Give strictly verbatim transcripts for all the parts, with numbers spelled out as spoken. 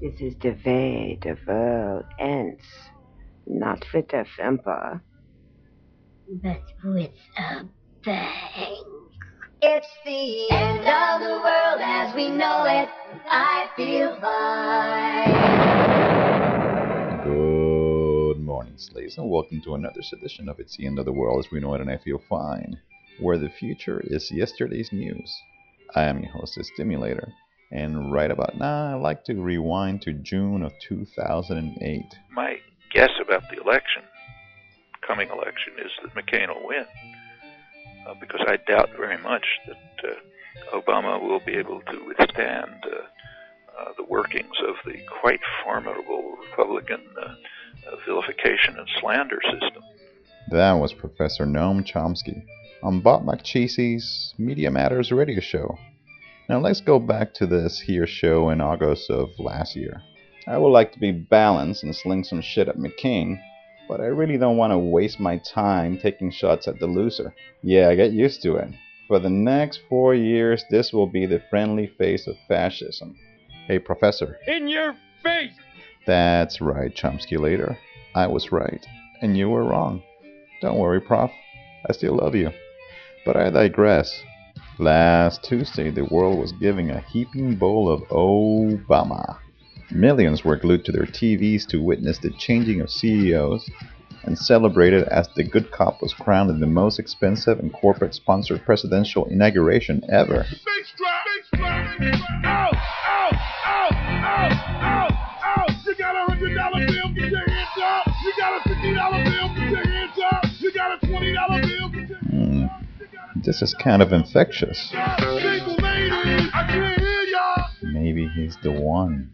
This is the way the world ends. Not with a whimper, but with a bang. It's the end of the world as we know it. I feel fine. Good morning, slaves, and welcome to another edition of It's the End of the World as we know it and I feel fine, where the future is yesterday's news. I am your host, the Stimulator, and right about now I'd like to rewind to June of two thousand eight. My guess about the election, coming election, is that McCain will win. Uh, because I doubt very much that uh, Obama will be able to withstand uh, uh, the workings of the quite formidable Republican uh, uh, vilification and slander system. That was Professor Noam Chomsky on Bob McChesney's Media Matters radio show. Now let's go back to this here show in August of last year. I would like to be balanced and sling some shit at McCain, but I really don't want to waste my time taking shots at the loser. Yeah, get used to it. For the next four years, this will be the friendly face of fascism. Hey, Professor. In your face! That's right, Chomsky later. I was right, and you were wrong. Don't worry, Prof. I still love you. But I digress. Last Tuesday, the world was giving a heaping bowl of Obama. Millions were glued to their T Vs to witness the changing of C E Os and celebrated as the good cop was crowned in the most expensive and corporate-sponsored presidential inauguration ever. Bass drop, bass drop. Out, out, out, out, out, out. You got a hundred dollar bill, get your hands up. You got a fifty dollar bill, get your hands up. You got a twenty dollar bill, get your hands up. Mm, this is kind of infectious. Single ladies, I can't hear y'all. Maybe he's the one.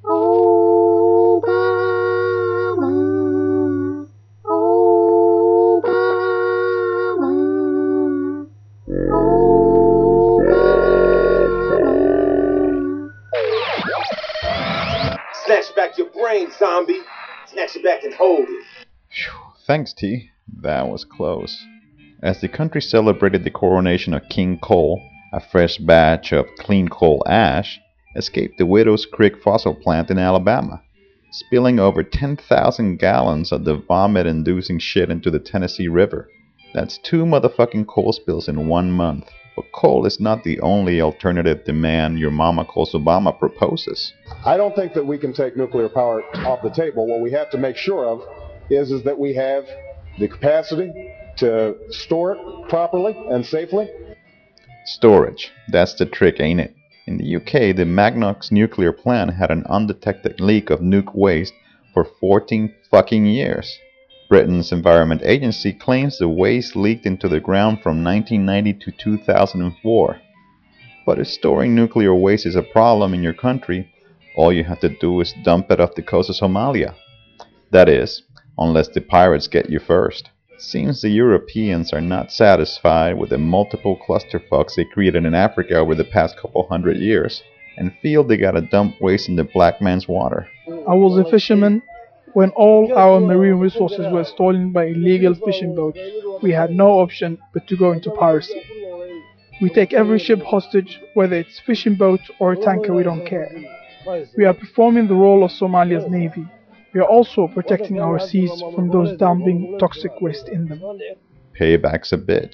Snatch back your brain, zombie. Snatch it back and hold it. Whew, thanks, T. That was close. As the country celebrated the coronation of King Coal, a fresh batch of clean coal ash escaped the Widow's Creek fossil plant in Alabama, spilling over ten thousand gallons of the vomit-inducing shit into the Tennessee River. That's two motherfucking coal spills in one month. But coal is not the only alternative demand your mama calls Obama proposes. I don't think that we can take nuclear power off the table. What we have to make sure of is, is that we have the capacity to store it properly and safely. Storage. That's the trick, ain't it? In the U K, the Magnox nuclear plant had an undetected leak of nuke waste for fourteen fucking years. Britain's Environment Agency claims the waste leaked into the ground from nineteen ninety to two thousand four. But if storing nuclear waste is a problem in your country, all you have to do is dump it off the coast of Somalia. That is, unless the pirates get you first. Seems the Europeans are not satisfied with the multiple clusterfucks they created in Africa over the past couple hundred years, and feel they gotta dump waste in the black man's water. I was a fisherman. When all our marine resources were stolen by illegal fishing boats, we had no option but to go into piracy. We take every ship hostage, whether it's fishing boat or a tanker, we don't care. We are performing the role of Somalia's navy. We are also protecting our seas from those dumping toxic waste in them. Payback's a bitch.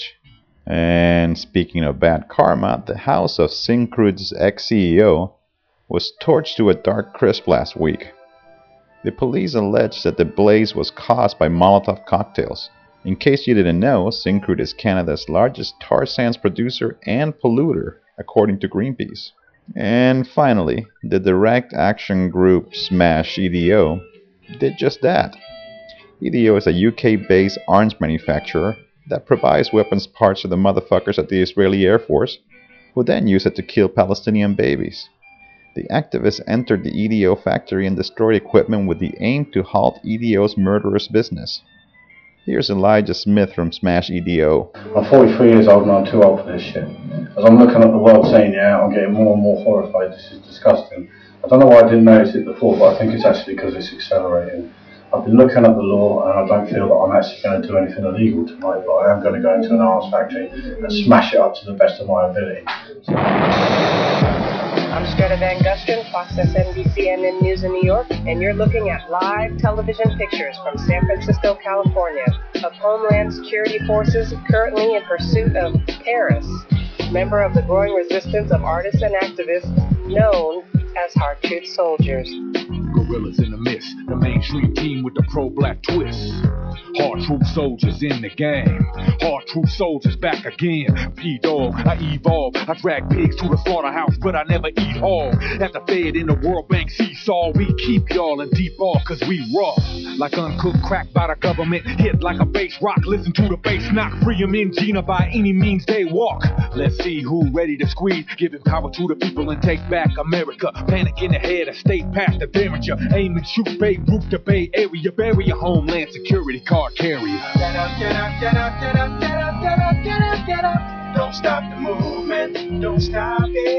And speaking of bad karma, the house of Syncrude's ex-C E O was torched to a dark crisp last week. The police allege that the blaze was caused by Molotov cocktails. In case you didn't know, Syncrude is Canada's largest tar sands producer and polluter, according to Greenpeace. And finally, the direct action group Smash E D O did just that. E D O is a U K-based arms manufacturer that provides weapons parts to the motherfuckers at the Israeli Air Force, who then use it to kill Palestinian babies. The activists entered the E D O factory and destroyed equipment with the aim to halt E D O's murderous business. Here's Elijah Smith from Smash E D O. I'm forty-three years old and I'm too old for this shit. As I'm looking at the world scene now, I'm getting more and more horrified. This is disgusting. I don't know why I didn't notice it before, but I think it's actually because it's accelerating. I've been looking at the law and I don't feel that I'm actually going to do anything illegal tonight, but I am going to go into an arms factory and smash it up to the best of my ability. So I'm Stretta Van Gusteren, Fox S N B C N N News in New York, and you're looking at live television pictures from San Francisco, California, of Homeland Security forces currently in pursuit of Paris, member of the growing resistance of artists and activists known as Hard Truth Soldiers. Gorillas in the mist, the mainstream team with the pro-black twist. Hard Truth Soldiers in the game. Hard Truth Soldiers back again. P-Dog, I evolve. I drag pigs to the slaughterhouse, but I never eat hog. At the Fed in the World Bank seesaw, we keep y'all in deep awe cause we raw. Like uncooked crack by the government, hit like a bass rock. Listen to the bass knock, free 'em in Gina by any means they walk. Let's see who ready to squeeze, giving power to the people and take back America. Panic in the head, a state past the damager. Aim and shoot, Bay Roof to Bay Area. Bury your Homeland Security card carrier. Get up, get up, get up, get up, get up, get up, get up, get up. Don't stop the movement, don't stop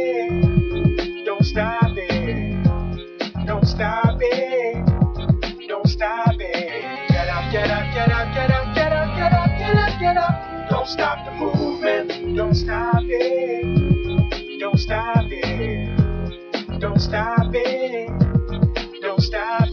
it. Don't stop it. Don't stop it. Don't stop it. Get up, get up, get up, get up, get up, get up, get up, get up. Don't stop the movement, don't stop it. Don't stop it. Don't stop it. Don't stop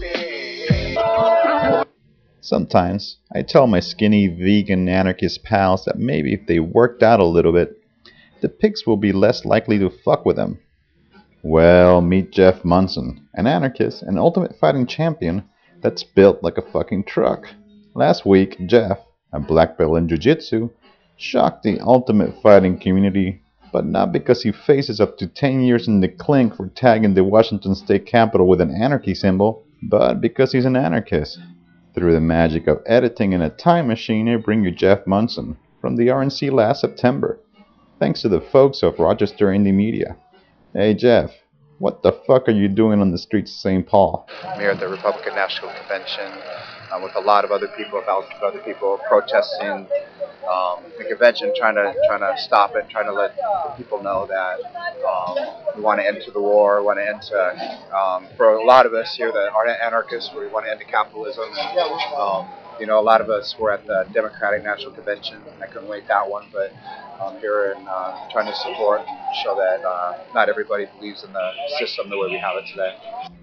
it. Sometimes I tell my skinny vegan anarchist pals that maybe if they worked out a little bit, the pigs will be less likely to fuck with them. Well, meet Jeff Monson, an anarchist and ultimate fighting champion that's built like a fucking truck. Last week, Jeff, a black belt in jiu-jitsu, shocked the ultimate fighting community, but not because he faces up to ten years in the clink for tagging the Washington State Capitol with an anarchy symbol, but because he's an anarchist. Through the magic of editing in a time machine, I bring you Jeff Monson from the R N C last September, thanks to the folks of Rochester Indie Media. Hey Jeff, what the fuck are you doing on the streets of Saint Paul? I'm here at the Republican National Convention uh, with a lot of other people, thousands of other people protesting um, the convention, trying to trying to stop it, trying to let people know that um, we want to end to the war, we want to end to, um, for a lot of us here that are anarchists, we want to end to capitalism. And, um, you know, a lot of us were at the Democratic National Convention. I couldn't wait that one, but I'm here and uh, trying to support and show that uh, not everybody believes in the system the way we have it today.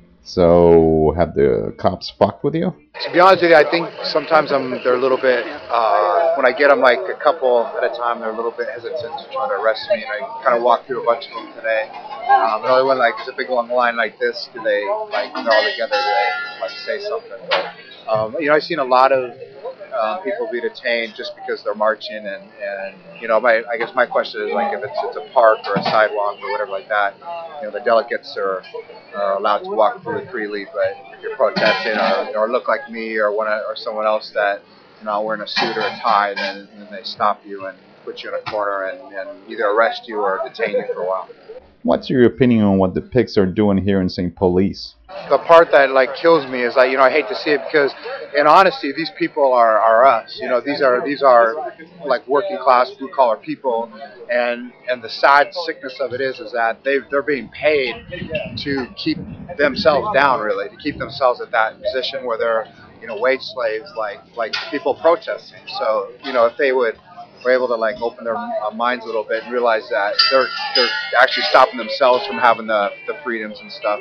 So, have the cops fucked with you? To be honest with you, I think sometimes I'm, they're a little bit, uh, when I get them like a couple at a time, they're a little bit hesitant to try to arrest me, and I kind of walked through a bunch of them today. Um, and only when like, there's a big long line like this, do they, like, when they're all together, do they like say something. But, um, you know, I've seen a lot of uh, people be detained just because they're marching, and, and you know, my, I guess my question is, like, if it's, it's a park or a sidewalk or whatever like that, you know, the delegates are, are allowed to walk through it freely, but if you're protesting or, or look like me or one or someone else that, you know, wearing a suit or a tie, then, then they stop you and put you in a corner and, and either arrest you or detain you for a while. What's your opinion on what the pigs are doing here in Saint Police? The part that like kills me is like, you know, I hate to see it because in honesty, these people are, are us. You know, these are these are like working class, blue collar people, and and the sad sickness of it is is that they they're being paid to keep themselves down, really, to keep themselves at that position where they're, you know, wage slaves, like like people protesting. So, you know, if they would were able to like open their uh, minds a little bit and realize that they're they're actually stopping themselves from having the, the freedoms and stuff.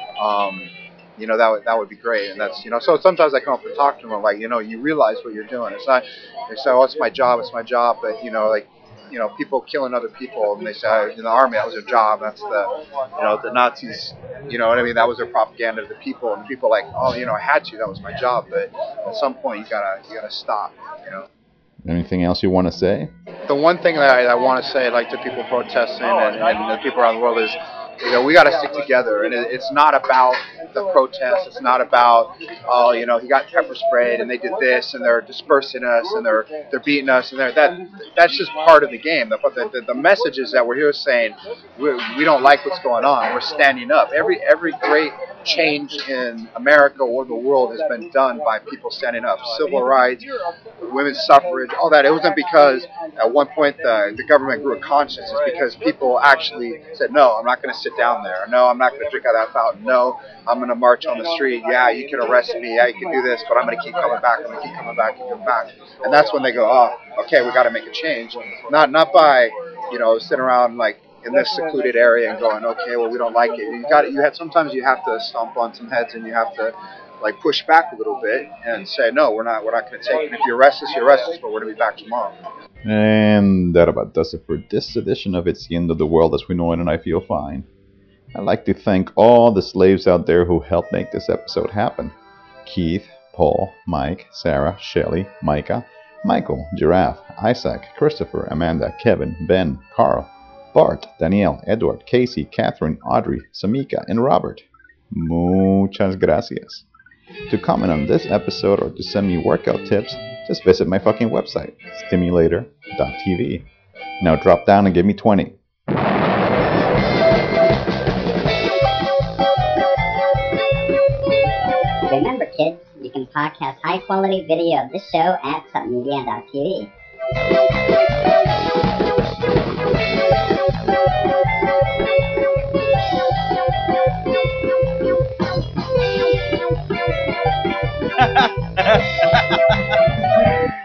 Um, you know, that would that would be great. And that's, you know, so sometimes I come up and talk to them, I'm like, you know, you realize what you're doing. It's not, they say, oh, it's my job, it's my job, but you know, like, you know, people killing other people, and they say in the army that was their job. That's the, you know, the Nazis. You know what I mean? That was their propaganda to the people, and people like, oh, you know, I had to. That was my job. But at some point, you gotta you gotta stop. You know. Anything else you want to say? The one thing that I, I want to say, like to people protesting and, and the people around the world, is, you know, we got to stick together. And it, it's not about the protest. It's not about, oh, you know, he got pepper sprayed and they did this and they're dispersing us and they're they're beating us and they're that. That's just part of the game. The the, the messages that we're here saying, we, we don't like what's going on. We're standing up. Every every great change in America or the world has been done by people standing up. Civil rights, women's suffrage, all that. It wasn't because at one point the, the government grew a conscience. It's because people actually said, no, I'm not going to sit down there. No, I'm not going to drink out of that fountain. No, I'm going to march on the street. Yeah, you can arrest me. Yeah, you can do this, but I'm going to keep coming back. I'm going to keep coming back and coming back. And that's when they go, oh, okay, we got to make a change. Not not by, you know, sitting around like in this secluded area and going, okay, well, we don't like it. You got it. You had sometimes you have to stomp on some heads and you have to like push back a little bit and say, no, we're not, we're not going to take it. If you're restless, you're restless, but we're going to be back tomorrow. And that about does it for this edition of It's the End of the World as We Know It and I Feel Fine. I'd like to thank all the slaves out there who helped make this episode happen. Keith, Paul, Mike, Sarah, Shelley, Micah, Michael, Giraffe, Isaac, Christopher, Amanda, Kevin, Ben, Carl, Bart, Danielle, Edward, Casey, Catherine, Audrey, Samika, and Robert. Muchas gracias. To comment on this episode or to send me workout tips, just visit my fucking website, stimulator dot t v. Now drop down and give me twenty. Remember, kids, you can podcast high-quality video of this show at submedia dot t v.